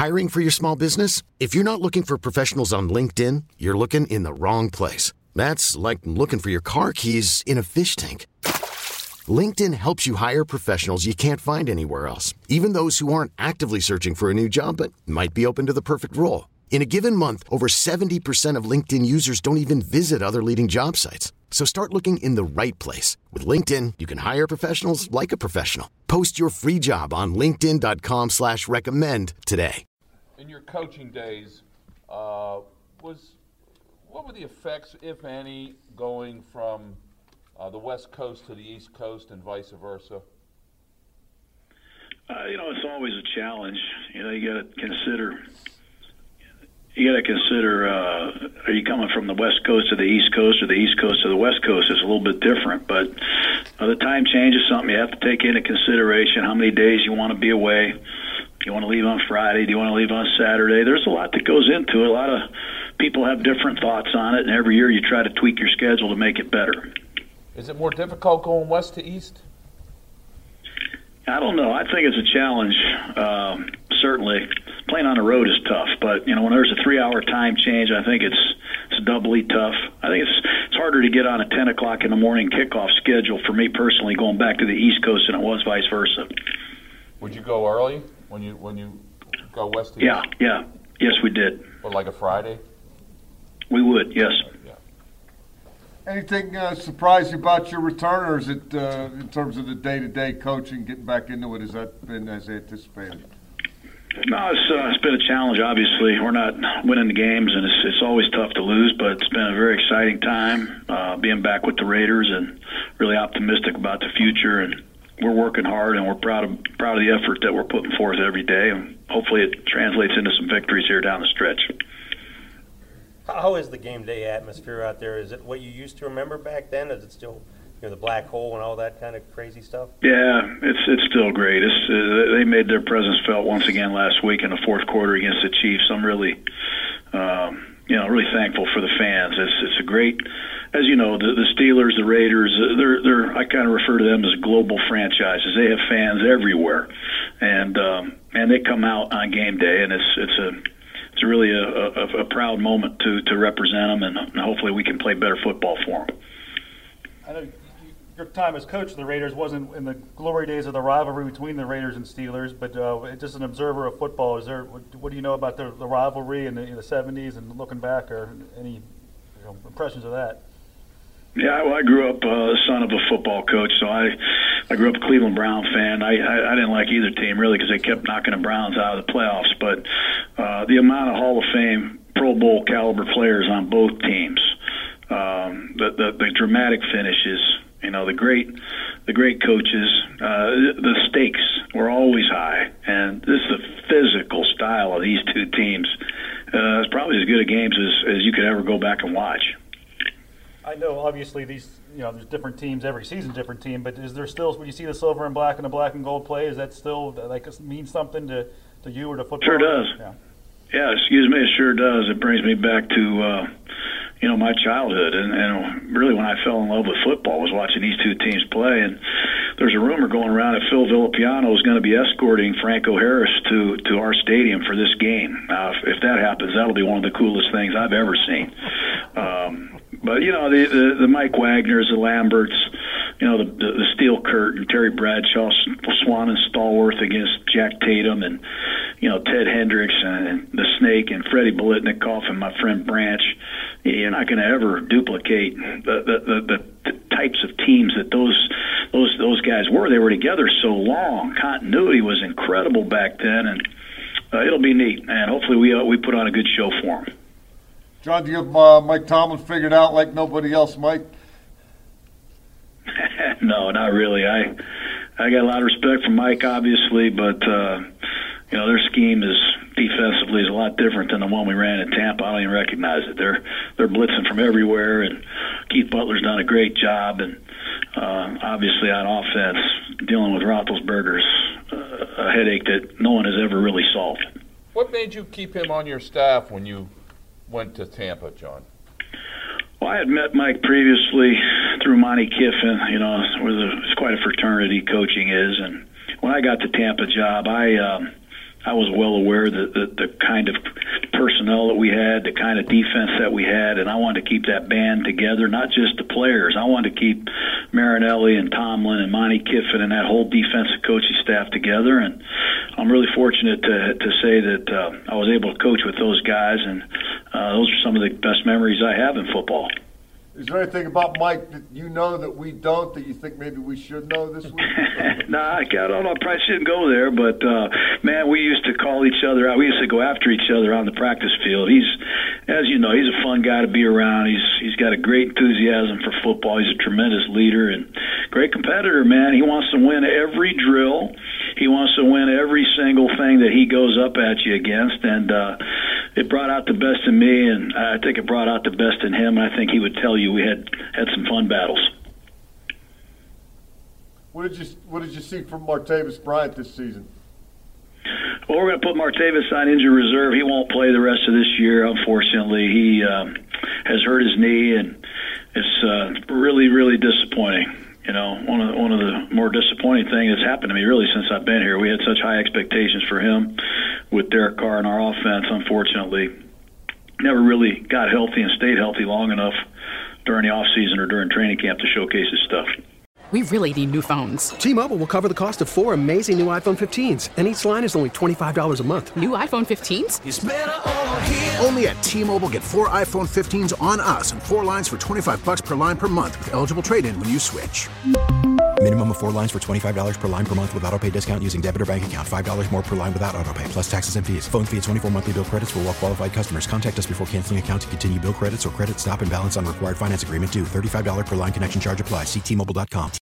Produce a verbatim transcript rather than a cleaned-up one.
Hiring for your small business? If you're not looking for professionals on LinkedIn, you're looking in the wrong place. That's like looking for your car keys in a fish tank. LinkedIn helps you hire professionals you can't find anywhere else, even those who aren't actively searching for a new job but might be open to the perfect role. In a given month, over seventy percent of LinkedIn users don't even visit other leading job sites. So start looking in the right place. With LinkedIn, you can hire professionals like a professional. Post your free job on linkedin dot com slash recommend today. In your coaching days, uh, was what were the effects, if any, going from uh, the West Coast to the East Coast and vice versa? Uh, you know, it's always a challenge. You know, you got to consider. You got to consider, uh, are you coming from the West Coast to the East Coast or the East Coast to the West Coast? It's a little bit different, but uh, the time change is something you have to take into consideration. How many days you want to be away? Do you want to leave on Friday? Do you want to leave on Saturday? There's a lot that goes into it. A lot of people have different thoughts on it, and every year you try to tweak your schedule to make it better. Is it more difficult going west to east? I don't know. I think it's a challenge. Um, certainly, playing on the road is tough. But you know, when there's a three-hour time change, I think it's it's doubly tough. I think it's it's harder to get on a ten o'clock in the morning kickoff schedule for me personally, going back to the East Coast, than it was vice versa. Would you go early when you when you go west to yeah, east? Yeah, yeah, yes, we did. Or like a Friday? We would, yes. Yeah. Anything uh, surprise you about your return, or is it uh, in terms of the day-to-day coaching, getting back into it, has that been as anticipated? No, it's, uh, it's been a challenge, obviously. We're not winning the games, and it's, it's always tough to lose, but it's been a very exciting time uh, being back with the Raiders and really optimistic about the future. And we're working hard, and we're proud of, proud of the effort that we're putting forth every day. And hopefully it translates into some victories here down the stretch. How is the game day atmosphere out there? Is it what you used to remember back then? Is it still, you know, the black hole and all that kind of crazy stuff? Yeah, it's it's still great. It's, uh, they made their presence felt once again last week in the fourth quarter against the Chiefs. I'm really, um, you know, really thankful for the fans. It's it's a great, as you know, the, the Steelers, the Raiders. They're they're I kind of refer to them as global franchises. They have fans everywhere, and um, and they come out on game day, and it's it's a It's really a, a, a proud moment to, to represent them, and, and hopefully we can play better football for them. I know your time as coach of the Raiders wasn't in the glory days of the rivalry between the Raiders and Steelers, but uh, just an observer of football, is there? What, what do you know about the, the rivalry in the, in the seventies and looking back, or any you know, impressions of that? Yeah, well, I grew up uh, the son of a football coach, so I I grew up a Cleveland Brown fan. I I, I didn't like either team really because they kept knocking the Browns out of the playoffs. But uh, the amount of Hall of Fame, Pro Bowl caliber players on both teams, um, the, the the dramatic finishes, you know, the great the great coaches, uh, the stakes were always high, and this is the physical style of these two teams. Uh, it's probably as good a games as as you could ever go back and watch. I know, obviously, these you know, there's different teams every season, different team. But is there still, when you see the silver and black and the black and gold play, is that still like mean something to, to you or to football? Sure does. Yeah. yeah, excuse me, it sure does. It brings me back to uh, you know my childhood, and, and really when I fell in love with football was watching these two teams play. And there's a rumor going around that Phil Villapiano is going to be escorting Franco Harris to to our stadium for this game. Now, if, if that happens, that'll be one of the coolest things I've ever seen. Um, But, you know, the, the, the Mike Wagners, the Lamberts, you know, the, the, the Steel Curtain, Terry Bradshaw, Swan and Stallworth against Jack Tatum, and, you know, Ted Hendricks and, and the Snake and Freddie Bolitnikoff and my friend Branch. You're not going to ever duplicate the, the, the, the types of teams that those those those guys were. They were together so long. Continuity was incredible back then, and uh, it'll be neat. And hopefully we uh, we put on a good show for them. John, do you have uh, Mike Tomlin figured out like nobody else, Mike? No, not really. I I got a lot of respect for Mike, obviously, but uh, you know their scheme is defensively is a lot different than the one we ran in Tampa. I don't even recognize it. They're they're blitzing from everywhere, and Keith Butler's done a great job. And uh, obviously on offense, dealing with Roethlisberger's uh, a headache that no one has ever really solved. What made you keep him on your staff when you went to Tampa, John? Well, I had met Mike previously through Monty Kiffin, you know, where the, it's quite a fraternity coaching is. And when I got the Tampa job, I um, I was well aware that the, the kind of personnel that we had, the kind of defense that we had, and I wanted to keep that band together, not just the players. I wanted to keep Marinelli and Tomlin and Monty Kiffin and that whole defensive coaching staff together, and I'm really fortunate to to say that uh, I was able to coach with those guys, and uh, those are some of the best memories I have in football. Is there anything about Mike that you know that we don't, that you think maybe we should know this week? nah, I don't know. I probably shouldn't go there, but, uh, man, we used to call each other out. We used to go after each other on the practice field. He's, as you know, he's a fun guy to be around. He's He's got a great enthusiasm for football. He's a tremendous leader and great competitor, man. He wants to win every drill. He wants to win every single thing that he goes up at you against, and uh, it brought out the best in me, and I think it brought out the best in him, and I think he would tell you we had had some fun battles. What did you What did you see from Martavis Bryant this season? Well, we're going to put Martavis on injury reserve. He won't play the rest of this year, unfortunately. He um, has hurt his knee, and it's uh, really, really disappointing. You know, one of the, one of the more disappointing things that's happened to me really since I've been here. We had such high expectations for him with Derek Carr in our offense. Unfortunately, never really got healthy and stayed healthy long enough during the off season or during training camp to showcase his stuff. We really need new phones. T-Mobile will cover the cost of four amazing new iPhone fifteens, and each line is only twenty-five dollars a month. New iPhone fifteens? It's better over here. Only at T-Mobile, get four iPhone fifteens on us and four lines for twenty-five bucks per line per month with eligible trade-in when you switch. Minimum of four lines for twenty-five dollars per line per month with autopay discount using debit or bank account. five dollars more per line without autopay, plus taxes and fees. Phone fee at twenty-four monthly bill credits for well-qualified customers. Contact us before canceling account to continue bill credits or credit stop and balance on required finance agreement due. thirty-five dollars per line connection charge applies. See T Mobile dot com.